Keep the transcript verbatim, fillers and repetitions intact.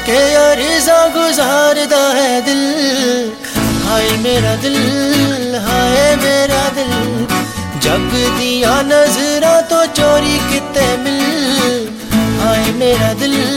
के अर्ज़ा गुज़ारदा है दिल। हाय मेरा दिल, हाय मेरा दिल, जग दिया नज़रां तो चोरी किते मिल। हाय मेरा दिल,